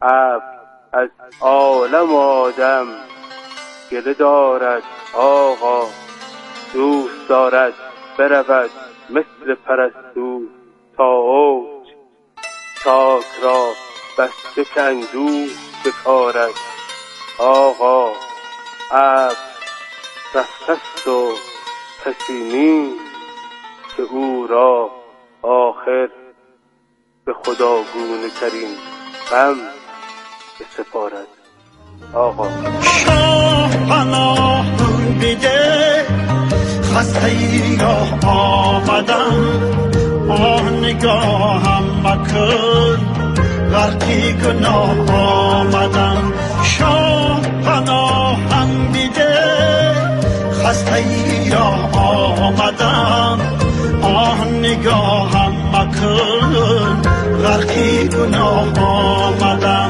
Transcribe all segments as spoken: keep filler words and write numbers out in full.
ابر از عالم آدم گله دارد آقا، دوست دارد برود مثل پرستو تا اوج، تاک را بسته کندو بکارد آقا. ابر رفتست و کسی نیست که او را آخر به خداگونه ترین غم بسپارد آقا. شاه پناه بیده خسته ای را آمدم، آه نگاهم مکن غرقی گناه آمدم. شاه پناهم بیده خسته ای را آمدم، آه نگاهم مکن غرقی گناه آمدم.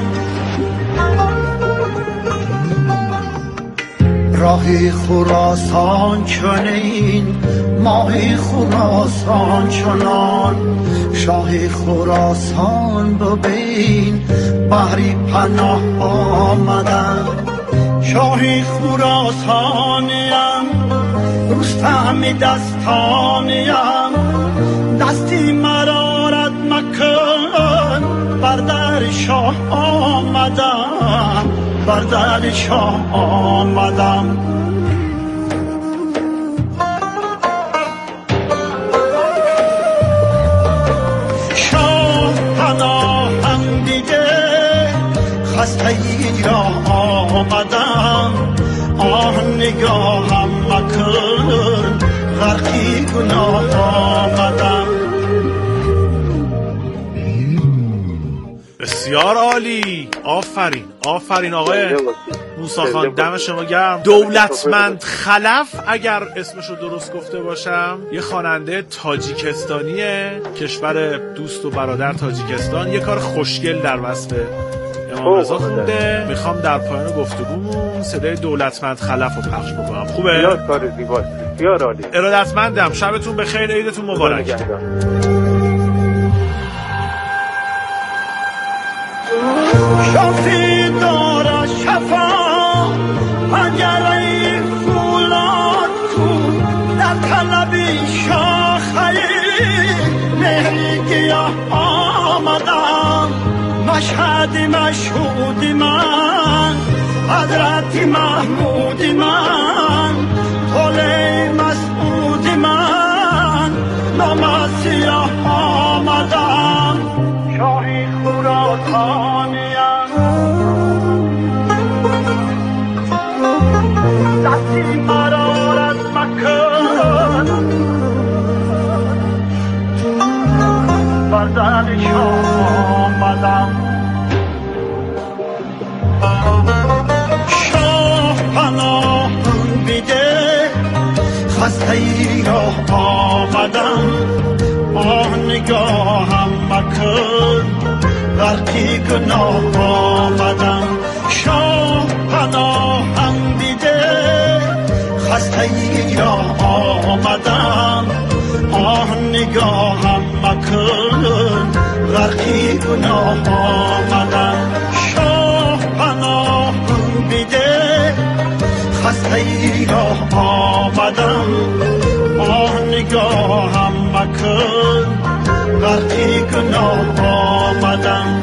راه خراسان چنین، ماه خراسان چنان، شاه خراسان ببین بحری پناه آمدن. شاه خراسانیم رستم دستانیم، دستی مرارت مکن بر در شاه آمدم، بر در شاه آمدم. شاه پناهم دیده خسته ای را آمدم، آه نگاهم مکن غرقی گناه آمدم. بسیار عالی، آفرین آفرین آقای موسی خان، دم شما گرم. دولتمند خلف اگر اسمشو درست گفته باشم یه خواننده تاجیکستانیه، کشور دوست و برادر تاجیکستان. یه کار خوشگل در وصف امام رضا خونده. میخوام در پایان گفتگومون صدای دولتمند خلف رو پخش بکنم. خوبه؟ بسیار کار زیباست، بسیار عالی. ارادتمندم، شبتون بخیر، عیدتون مبارک. شافی داره شفا پنجره فولاد کو، در طلبی شاخه مهری گیاه آمدم. مشهد مشهود من، حضرت محمود من، طول مسعود من، نام سیاه آمدم. شاهی خراسانیم دستی مرارت مکن بر در شاه آمدم. شاه پناه بیده خسته ای را آمدم، آه نگاهم مکن غرقی گناه آمدم. شاه پناهم بیده خسته ای را آمدم، آه نگاهم مکن غرقی گناه آمدم. شاه پناهم بیده خسته ای را آمدم، آه نگاهم مکن غرقی گناه آمدم.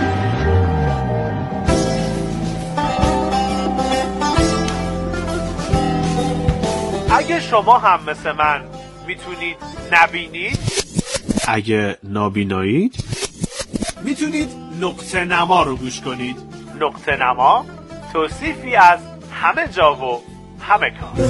اگه شما هم مثل من میتونید نبینید، اگه نابینایید میتونید نقطه نما رو گوش کنید. نقطه نما، توصیفی از همه جا و همه کار.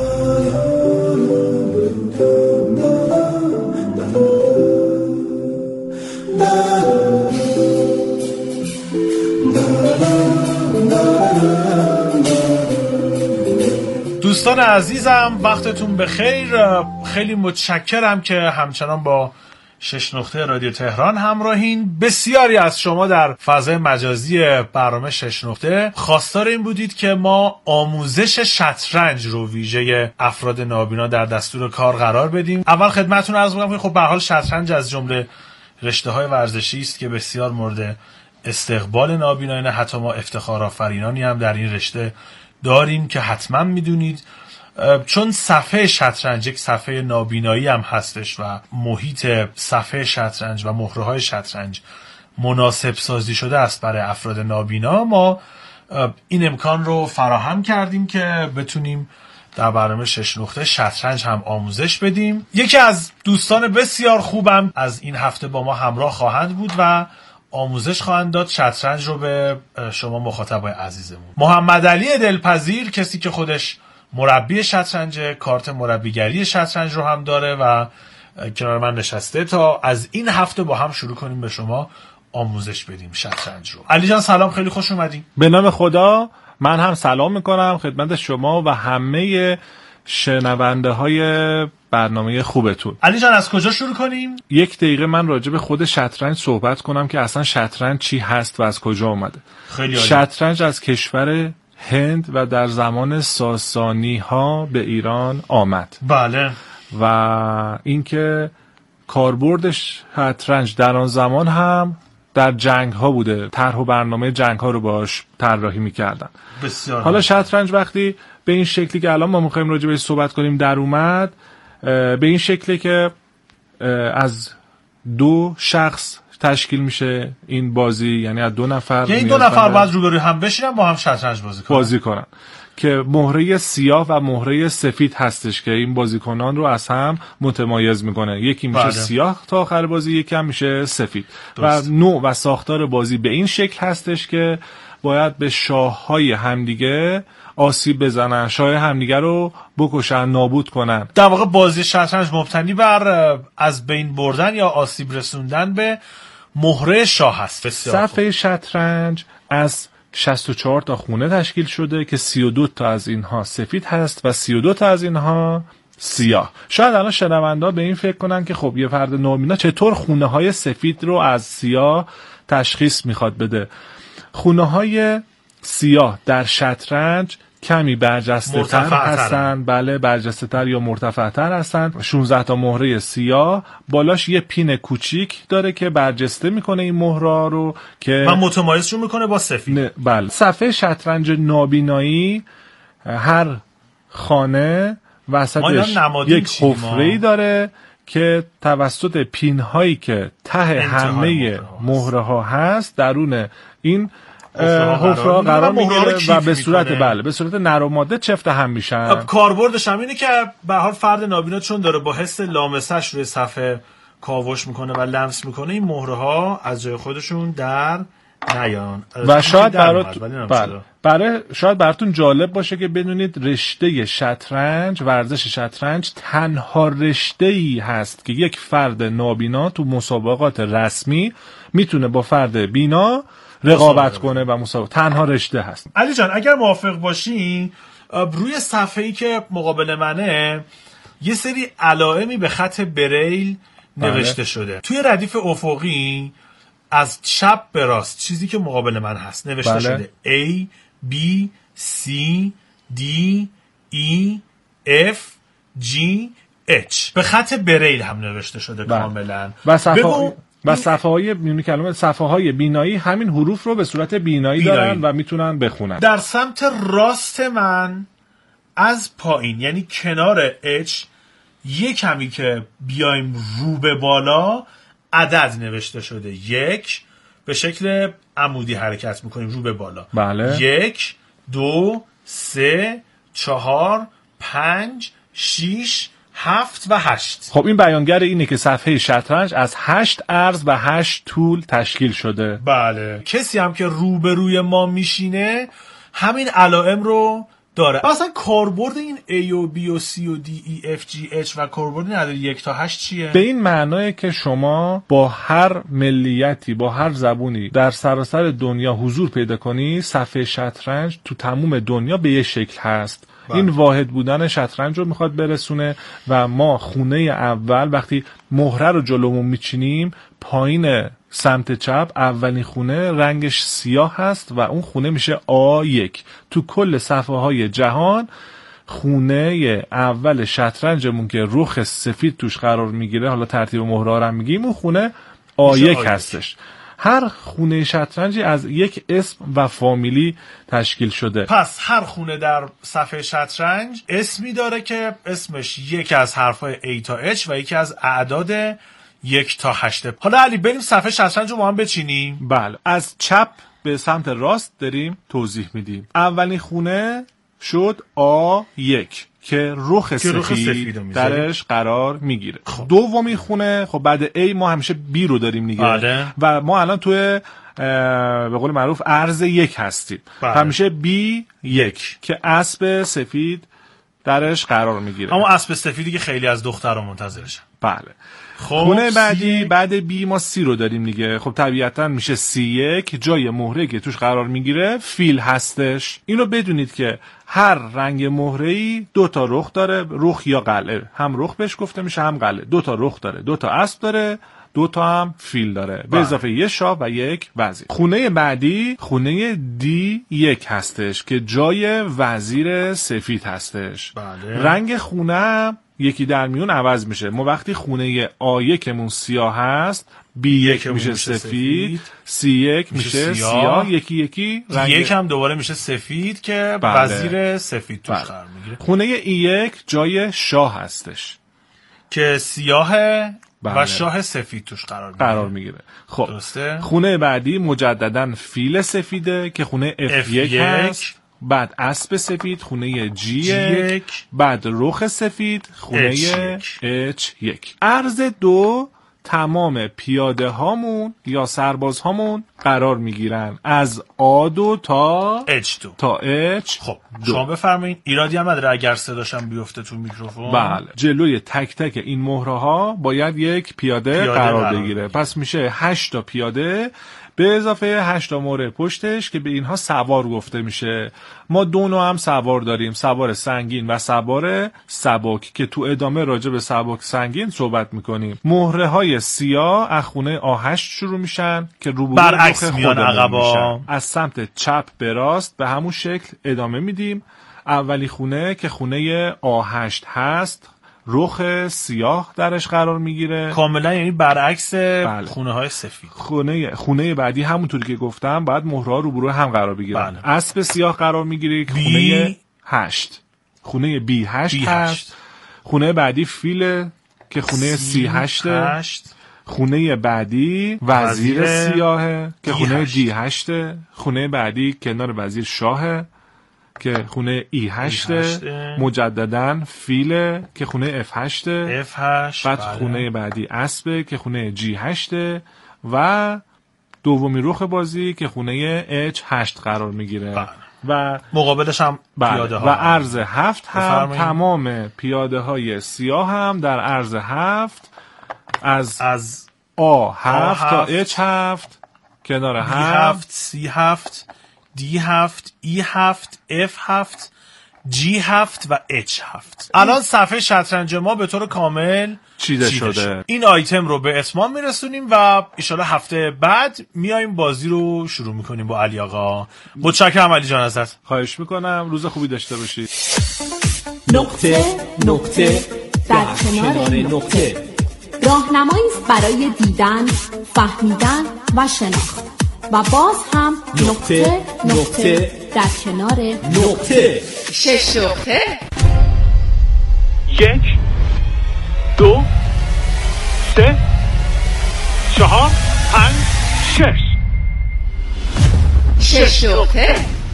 دوستان عزیزم وقتتون بخیر. خیلی متشکرم که همچنان با شش نقطه رادیو تهران همراهین. بسیاری از شما در فضای مجازی برنامه شش نقطه خواستار این بودید که ما آموزش شطرنج رو ویژه افراد نابینا در دستور کار قرار بدیم. اول خدمتتون عرض می‌کنم که خب به هر حال شطرنج از جمله رشته‌های ورزشی است که بسیار مورد استقبال نابینایان، حتی ما افتخار آفرینانی هم در این رشته داریم که حتما میدونید. چون صفحه شطرنج یک صفحه نابینایی هم هستش و محیط صفحه شطرنج و مهره‌های شطرنج مناسب سازی شده است برای افراد نابینا، ما این امکان رو فراهم کردیم که بتونیم در برنامه شش نقطه شطرنج هم آموزش بدیم. یکی از دوستان بسیار خوبم از این هفته با ما همراه خواهند بود و آموزش خواهند داد شطرنج رو به شما مخاطبای عزیزمون. محمد علی دلپذیر، کسی که خودش مربی شطرنج، کارت مربیگری شطرنج رو هم داره و کنار من نشسته تا از این هفته با هم شروع کنیم به شما آموزش بدیم شطرنج رو. علی جان سلام، خیلی خوش اومدین. به نام خدا، من هم سلام میکنم خدمت شما و همه شنونده های برنامه خوبتون. علی جان از کجا شروع کنیم؟ یک دقیقه من راجع به خود شطرنج صحبت کنم که اصلا شطرنج چی هست و از کجا اومده. خیلی عالی. شطرنج از کشور هند و در زمان ساسانی ها به ایران آمد. بله. و اینکه کاربرد شطرنج در آن زمان هم در جنگ ها بوده، طرح و برنامه جنگ ها رو باش طراحی می‌کردن. بسیار. حالا شطرنج وقتی به این شکلی که الان ما می‌خوایم راجع بهش صحبت کنیم در اومد، به این شکلی که از دو شخص تشکیل میشه این بازی، یعنی از دو نفر، یعنی دو نفر باید روبروی هم بشینن با هم شطرنج بازی کنن. بازی کنن که مهره سیاه و مهره سفید هستش که این بازیکنان رو از هم متمایز میکنه. یکی میشه بله. سیاه تا آخر بازی، یکی هم میشه سفید. درست. و نوع و ساختار بازی به این شکل هستش که باید به شاههای همدیگه آسیب بزنن، شاه همدیگه رو بکشن، نابود کنن. در واقع بازی شطرنج مبتنی بر از بین بردن یا آسیب رسوندن به مهره شاه هست. صفحه شطرنج از شصت و چهار تا خونه تشکیل شده که سی و دو تا از اینها سفید هست و سی و دو تا از اینها سیاه. شاید الان شنوندا به این فکر کنن که خب یه فرد نابینا چطور خونه های سفید رو از سیاه تشخیص میخواد بده. خونه های سیاه در شطرنج کمی برجسته تر هستن. بله، برجسته تر یا مرتفع تر هستن. شانزده تا مهره سیاه، بالاش یه پین کوچیک داره که برجسته میکنه این مهره رو که و متمایزشون میکنه با سفید. بله. صفحه شطرنج نابینایی هر خانه وسطش یک حفره‌ای داره که توسط پین هایی که ته همه مهره ها هست درون این حفره قرار میگیره و به صورت بله به صورت نر و ماده چفت هم میشن. کاربردش هم اینه که به هر فرد نابینا چون داره با حس لامسش روی صفحه کاوش میکنه و لمس میکنه، این مهره ها از جای خودشون در نیان و شاید برات بله برای شاید براتون جالب باشه که بدونید رشته شطرنج، ورزش شطرنج تنها رشته‌ای هست که یک فرد نابینا تو مسابقات رسمی میتونه با فرد بینا رقابت کنه و مسابقه. تنها رشته هست. علی جان اگر موافق باشی، روی صفحه‌ای که مقابل منه یه سری علائمی به خط بریل نوشته بله. شده. توی ردیف افقی از چپ به راست چیزی که مقابل من هست نوشته بله. شده A B C D E F G H. به خط بریل هم نوشته شده بله. کاملا. و صفحه و صفحه های میونی کلمه صفحه های بینایی همین حروف رو به صورت بینایی, بینایی دارن و میتونن بخونن. در سمت راست من از پایین یعنی کنار H یک کمی که بیایم رو به بالا عدد نوشته شده. یک به شکل عمودی حرکت میکنیم رو به بالا. بله. یک دو سه چهار پنج شیش هفت و هشت. خب این بیانگر اینه که صفحه شطرنج از هشت عرض و هشت طول تشکیل شده. بله. کسی هم که روبروی ما میشینه همین علائم رو داره. مثلا کاربرد این A و B و C و D E F G H و کاربرد نداره یک تا هشت چیه؟ به این معناه که شما با هر ملیتی، با هر زبونی در سراسر دنیا حضور پیدا کنی، صفحه شطرنج تو تمام دنیا به یه شکل هست. این واحد بودن شطرنج رو میخواد برسونه و ما خونه اول وقتی مهره رو جلومون میچینیم، پایین سمت چپ اولین خونه رنگش سیاه هست و اون خونه میشه آ یک. تو کل صفحه های جهان خونه اول شطرنجمون که رخ سفید توش قرار میگیره، حالا ترتیب مهره رو هم میگیم، اون خونه آ یک هستش. هر خونه شطرنجی از یک اسم و فامیلی تشکیل شده. پس هر خونه در صفحه شطرنج اسمی داره که اسمش یکی از حرفای A تا H و یکی از اعداد یک تا هشت. حالا علی بریم صفحه شطرنج رو با هم بچینیم. بله، از چپ به سمت راست داریم توضیح میدیم. اولین خونه شد آ یک که رخ سفید درش قرار میگیره. خب. دومی خونه، خب بعد A ما همیشه B رو داریم دیگه. بله. و ما الان توی به قول معروف ارز یک هستیم. بله. همیشه B یک که اسب سفید درش قرار میگیره. اما اسب سفیدی که خیلی از دخترها منتظرشن. بله. خب خونه بعدی سی... بعد بی ما سی رو داریم دیگه. خب طبیعتا میشه سی یک، جای مهره که توش قرار میگیره فیل هستش. اینو بدونید که هر رنگ مهره‌ای دو تا رخ داره، رخ یا قلعه. هم رخ بهش گفته میشه هم قلعه. دو تا رخ داره، دو تا اسب داره، دو تا هم فیل داره. به اضافه یک شاه و یک وزیر. خونه بعدی خونه دی یک هستش که جای وزیر سفید هستش. بله. رنگ خونه یکی در میون عوض میشه. ما وقتی خونه آ یکمون سیاه هست، بی یک میشه سفید، سی یک میشه سیاه، یکی یکی رنگ یک هم دوباره میشه سفید که بله. وزیر سفید توش قرار میگیره. خونه ای یک جای شاه هستش که سیاهه بله. و شاه سفید توش قرار میگیره. قرار میگیره. خب درسته؟ خونه بعدی مجددا فیل سفیده که خونه اف یک هست. بعد اسب سفید خونه جی یک، بعد رخ سفید خونه اچ یک. عرض دو تمام پیاده هامون یا سرباز هامون قرار میگیرن از آ دو تا اچ دو تا اچ. خب شما بفرمایید. ایرادی هم نداره اگر صداشم بیفته تو میکروفون؟ بله. جلوی تک تک این مهره ها باید یک پیاده, پیاده قرار, قرار بگیره. پس میشه هشت تا پیاده به اضافه هشت تا مهره پشتش که به اینها سوار گفته میشه. ما دو نوع هم سوار داریم، سوار سنگین و سوار سبک که تو ادامه راجع به سبک سنگین صحبت میکنیم. مهره های سیاه از خونه آ هشت شروع میشن که روبروی برعکس میان عقبا. از سمت چپ به راست به همون شکل ادامه میدیم. اولی خونه که خونه آ هشت هست رخ سیاه درش قرار میگیره. کاملا یعنی برعکس بله. خونه های سفید. خونه خونه بعدی همونطوری که گفتم بعد مهرها روبرو هم قرار بگیرن. بله. اسب سیاه قرار میگیره که خونه هشت خونه بی هشت هست. خونه بعدی فیل که خونه سی هشت. خونه بعدی وزیر, وزیر سیاهه که خونه دی هشت. خونه بعدی کنار وزیر شاهه که خونه ای هشت. مجدداً فیل که خونه اف هشت. اف هشت. بعد بله. خونه بعدی اسب که خونه جی هشت و دومی رخ بازی که خونه اچ هشت قرار میگیره. بله. و مقابلش هم بله. پیاده ها و عرض هفت هم بفرمایید. تمام پیاده های سیاه هم در عرض هفت از از آ هفت, هفت تا اچ هفت کنار هفت هفت سی هفت دی هفت ای هفت اف هفت جی هفت و اچ هفت. الان صفحه شطرنج ما به طور کامل چیده شده. شده. این آیتم رو به اتمام میرسونیم و ایشالا هفته بعد میایم بازی رو شروع میکنیم با علی آقا. متشکرم علی جان ازت. خواهش میکنم. روز خوبی داشته باشید. نقطه نقطه در کنار نقطه راهنمایی است برای دیدن، فهمیدن و شناخت و باز هم نقطه نقطه در کنار نقطه. شش نقطه. یک دو سه چهار پنج شش. شش نقطه.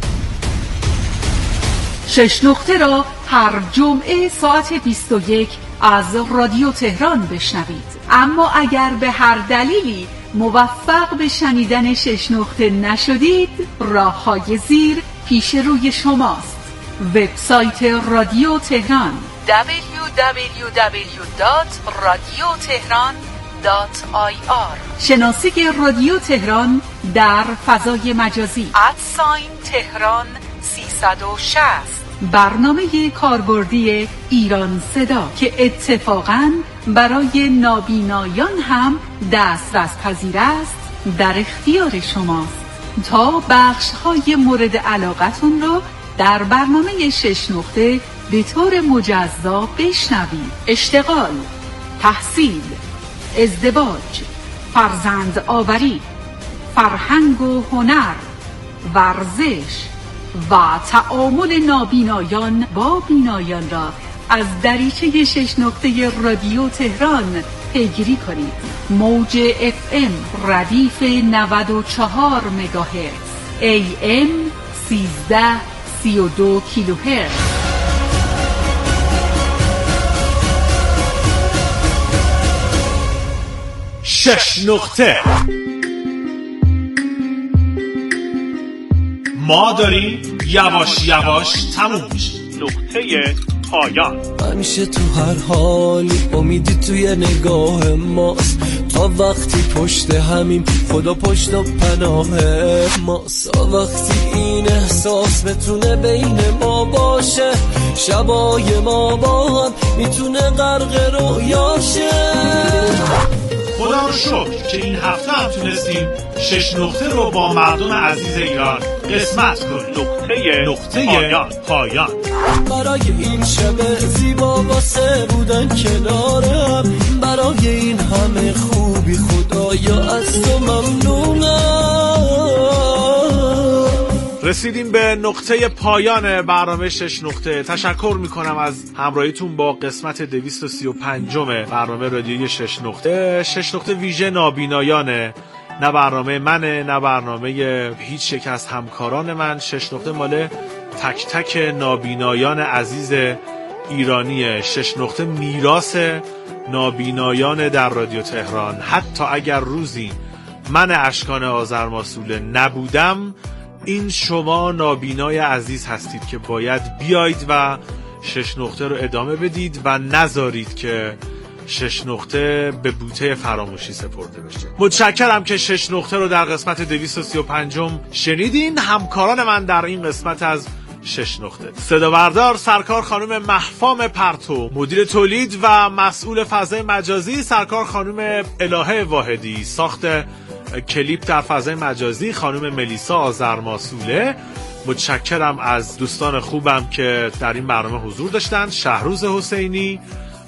شش نقطه را هر جمعه ساعت بیست و یک از رادیو تهران بشنوید. اما اگر به هر دلیلی موفق به شنیدن شش نقطه نشدید، راه‌های زیر پیش روی شماست. وبسایت رادیو تهران دبلیو دبلیو دبلیو دات رادیو تهران دات آی آر. شناسه رادیو تهران در فضای مجازی ادساین تهران سیصد و شصت. برنامه کاربردی ایران صدا که اتفاقاً برای نابینایان هم دسترس پذیر است در اختیار شماست تا بخش‌های مورد علاقتون رو در برنامه شش نقطه به طور مجزا بشنوید. اشتغال، تحصیل، ازدواج، فرزند آوری، فرهنگ و هنر، ورزش و تعامل نابینایان با بینایان را از دریچه شش نقطه رادیو تهران پیگیری کنید. موج اف ام ردیف نود و چهار مگاهرتز، ای ام سیزده سی و دو کیلوهرتز. شش نقطه. ما داریم یواش یواش تموم میشه. نقطه پایان. همیشه تو هر حالی امیدی توی نگاه ماست، تا وقتی پشت همیم خدا پشت و پناه ماست، تا وقتی این احساس بتونه بین ما باشه، شبای ما با هم میتونه غرق رویاشه. خدا رو شکر که این هفته هم تونستیم شش نقطه رو با مردم عزیز ایران قسمت کنیم. نقطه نقطه پایان. پایان. برای این شب زیبا واسه بودن کنارم، برای این همه خوبی خدایا از تو ممنونم. رسیدیم به نقطه پایان برنامه شش نقطه. تشکر میکنم از همراهیتون با قسمت دویست و سی و پنجم برنامه رادیویی شش نقطه. شش نقطه ویژه نابینایانه، نه برنامه منه نه برنامه هیچ یک از همکاران من. شش نقطه مال تک تک نابینایان عزیز ایرانیه. شش نقطه میراث نابینایان در رادیو تهران. حتی اگر روزی من اشکان آذرماسوله نبودم، این شما نابینای عزیز هستید که باید بیایید و شش نقطه رو ادامه بدید و نذارید که شش نقطه به بوته فراموشی سپرده بشه. متشکرم که شش نقطه رو در قسمت دویست و سی و پنجم شنیدین. همکاران من در این قسمت از شش نقطه: صداوردار سرکار خانم مهفام پرتو، مدیر تولید و مسئول فضای مجازی سرکار خانم الهه واحدی، ساخت کلیپ در فضای مجازی خانم ملیسا آذرماسوله. متشکرم از دوستان خوبم که در این برنامه حضور داشتند: شهروز حسینی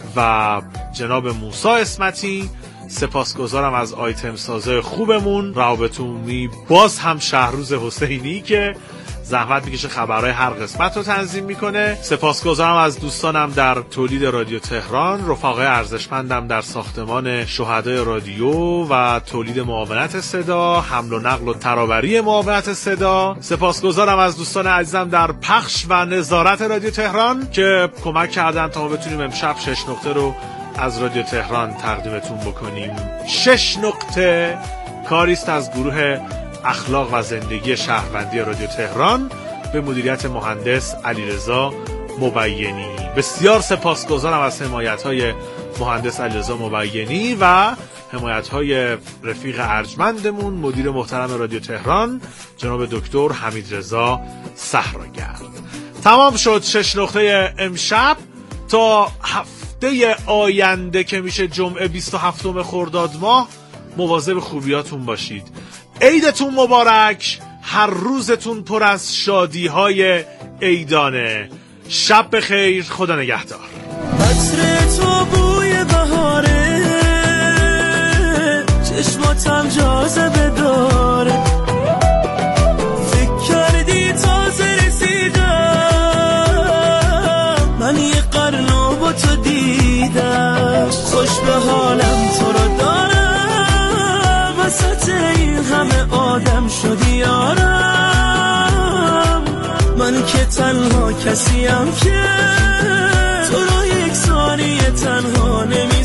و جناب موسی اسمتی. سپاسگزارم از آیتم سازای خوبمون روابطومی، باز هم شهروز حسینی که زحمت میکشه خبرهای هر قسمت رو تنظیم میکنه. سپاسگزارم از دوستانم در تولید رادیو تهران، رفقای ارزشمندم در ساختمان شهدای رادیو و تولید معاونت صدا، حمل و نقل و ترابری معاونت صدا. سپاسگزارم از دوستان عزیزم در پخش و نظارت رادیو تهران که کمک کردن تا ما بتونیم امشب شش نقطه رو از رادیو تهران تقدیمتون بکنیم. شش نقطه کاریست از گروه اخلاق و زندگی شهروندی رادیو تهران به مدیریت مهندس علیرضا مبینی. بسیار سپاسگزارم از حمایت‌های مهندس علیرضا مبینی و حمایت‌های رفیق ارجمندمون مدیر محترم رادیو تهران جناب دکتر حمیدرضا صحراگرد. تمام شد شش نقطه امشب. تا هفته آینده که میشه جمعه بیست و هفتم خرداد ماه، مواظب خوبیاتون باشید. عیدتون مبارک، هر روزتون پر از شادی های عیدانه. شب بخیر، خدا نگهدار. عطر تو بوی بهاره، چشماتم جاذبه داره، فکر کردی تازه رسیدم، من یه قرنو با تو دیدم، خوش به حالم تو رو دارم، وسط این همه آدم شدی یارم، من که تنها کسیم که تو رو یک ثانیه تنها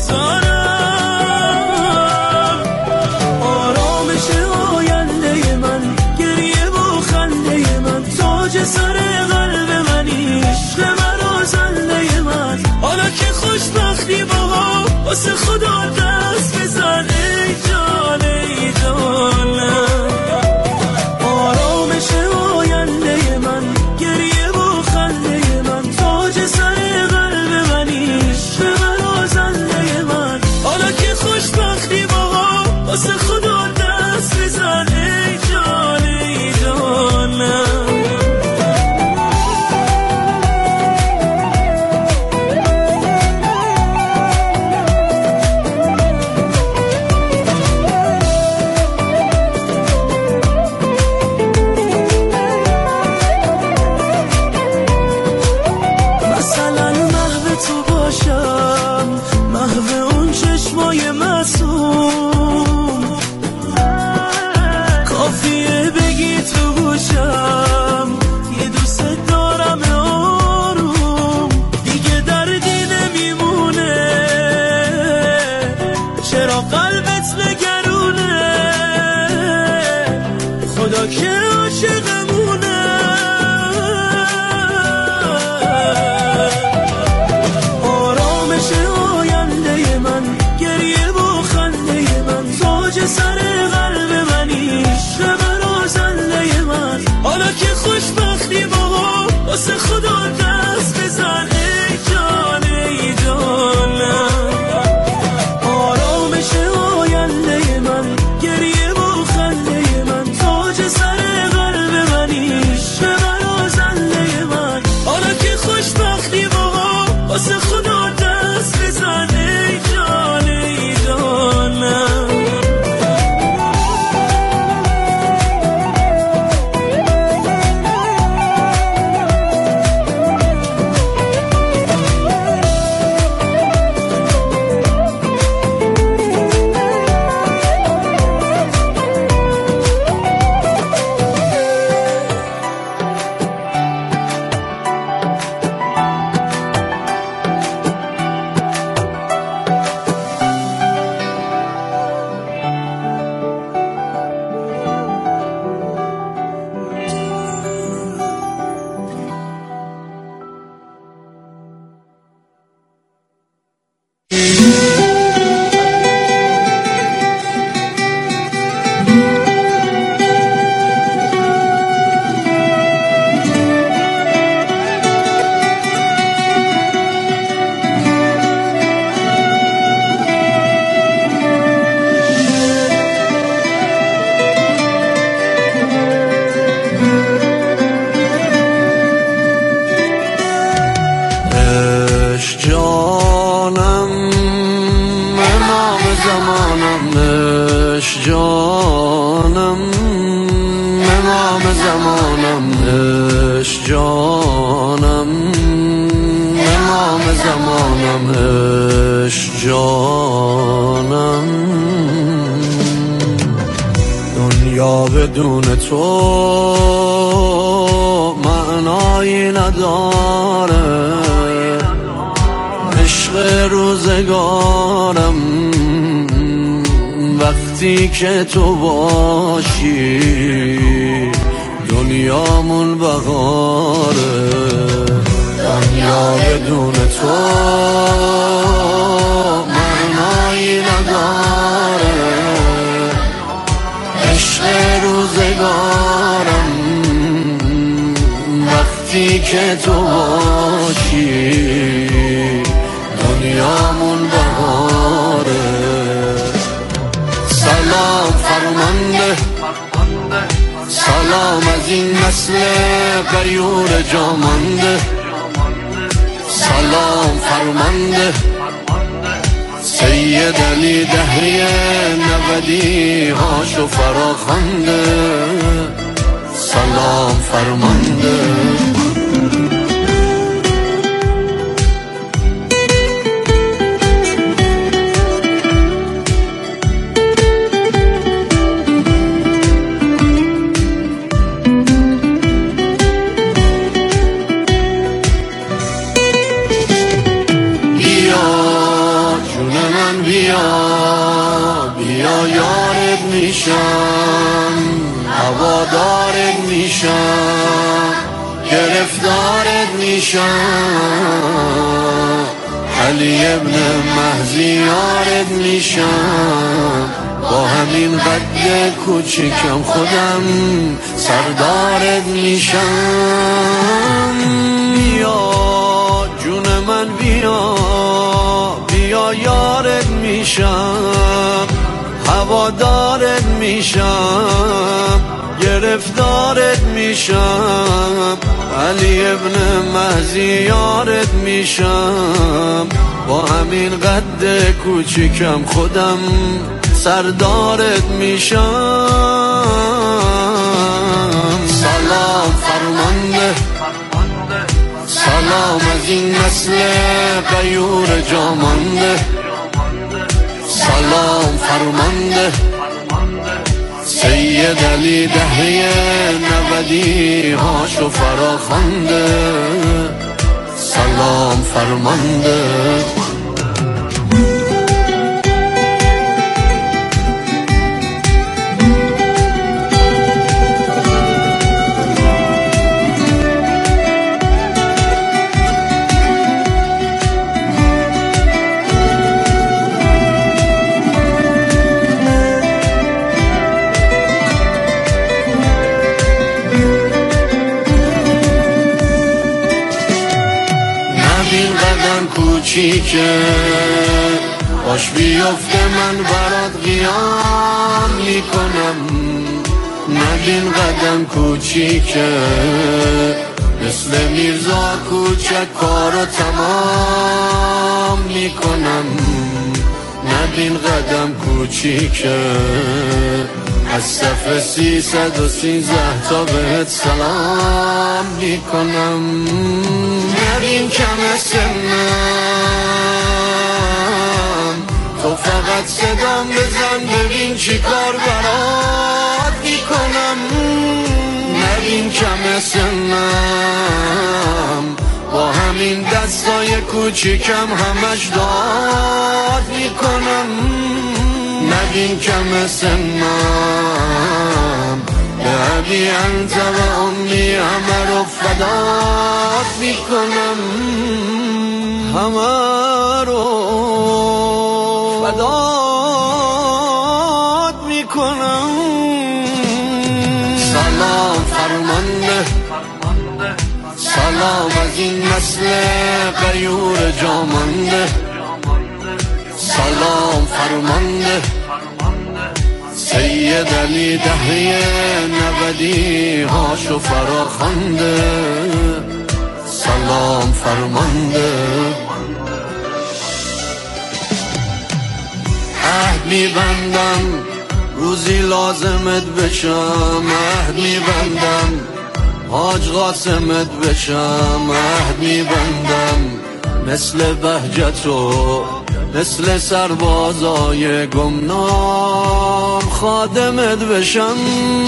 نمیذارم. آرامش آینده من، گریه و خنده من، تاج سر قلب منی، عشق من و زنده من، حالا که خوشبختی با واسه خدا دست بزن ای جان ای جانم. آرامش آینده من، گریه و خنده من، تاج سر قلب منی، عشق من و زنده که عاشقمونه. آرامش آینده من، گریه و خنده من، تاج سر قلب منی، عشق برازنده من. حالا که خوشبختی بابا واسه خدا دست بزن، ای جان ای جانم. آرامش آینده من، گریه و خنده من، تاج سر قلب منی، عشق برازنده من. حالا که خوشبختی بابا واسه خدا دست بزن، ای جان ای جانم. جانم امام زمانم، عشق جانم امام زمانم، عشق جانم. دنیا بدون تو معنایی نداره، عشق روزگارم وقتی که تو باشی، دنیامون بهاره. دنیا بدون تو معنایی نداره، عشق روزگارم وقتی که تو باشی، دنیامون بهاره. سلام فرمانده، سلام از این نسل غیور جامانده. سلام فرمانده سید علی دهری نودی هاشو فراخوانده. سلام فرمانده. بیا یارت میشم، هوادارت میشم، گرفتارت میشم، علی ابن مهدی یارت میشم. با همین قد کوچیکم خودم سردارت میشم. بیا جون من بیا، بیا یارت میشم، هوادارت میشم، گرفتارت میشم، علی ابن مهدی یارت میشم. با همین قد کوچیکم خودم سردارت میشم. سلام فرمانده، سلام از این نسل غیور جامانده. سلام فرمانده سید علی دهری نودی هاشو فراخوانده. سلام فرمانده. کوچیکه، باش بیفته من برات قیام میکنم. نبین قدم کوچیکه، مثل میرزا کوچک کارو تمام میکنم. نبین قدم کوچیکه، از صف سیصد و سیزده تا بهت سلام میکنم. نبین کم سنم، تو فقط صدام بزن ببین چی کار برات میکنم. نبین کم سنم، با همین دستای کوچیکم همش داد میکنم. نبین کم سنم، به ابی انت و امی همه رو فدات میکنم. همه رو فدات میکنم. سلام فرمانده، سلام از این نسل غیور جامانده. سلام فرمانده، سید علی دهه نودی هاشو فراخوانده. سلام فرمانده، عهد میبندم روزی لازمت بشم. عهد میبندم حاج قاسمت بشم. عهد میبندم مثل بهجتو، مثل سربازای گمنام خادمت بشم.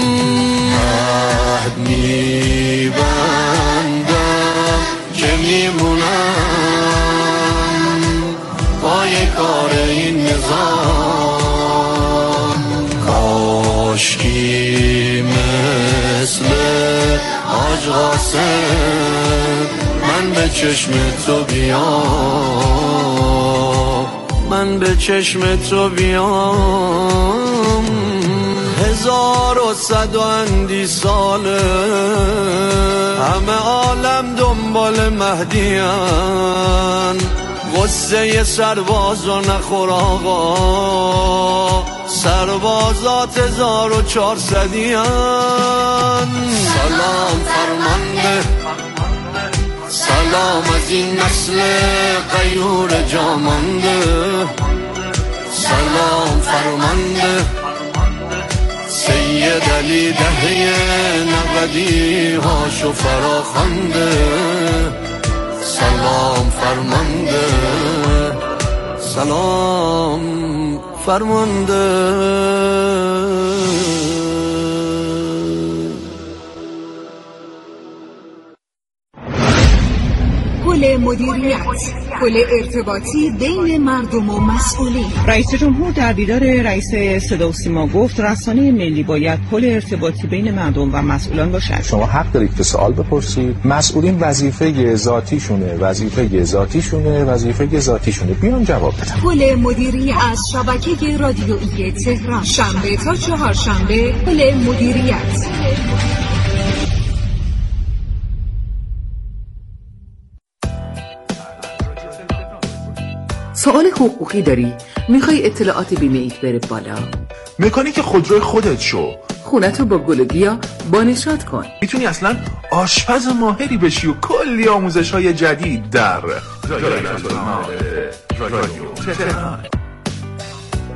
عهد میبندم که میمونم پای کار این نظام. کاشکی مثل حاج قاسم من به چشم تو بیام، من به چشم تو بیام. هزار و صد و اندی ساله همه عالم دنبال مهدیان. غصه سربازو نخور آقا، سربازات هزار و چهارصدیان. سلام فرمانده، سلام از این نسل غیور جامانده. سلام فرمانده، سید علی دهه نودی هاشو فراخوانده. سلام فرمانده، سلام فرمانده. پل مدیریت، پل ارتباطی بین مردم و مسئولین. رئیس جمهور در دیدار رئیس صدا و سیما گفت رسانه ملی باید پل ارتباطی بین مردم و مسئولان باشد. شما حق دارید که سوال بپرسید. مسئولین وظیفه ذاتیشونه، وظیفه ذاتیشونه، وظیفه ذاتیشونه. بیان جواب بدن. پل مدیریت از شبکه رادیویی تهران، شنبه تا چهارشنبه. پل مدیریت. سوال حقوقی داری؟ میخوای اطلاعات بیمه ایت بره بالا؟ مکانیک خودروی خودت شو. خونتو با گل و گیا بانشاد کن. میتونی اصلا آشپز ماهری بشی و کلی آموزش های جدید در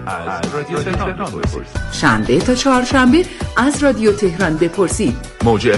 شنبه تا چهارشنبه از رادیو تهران بپرسید. موج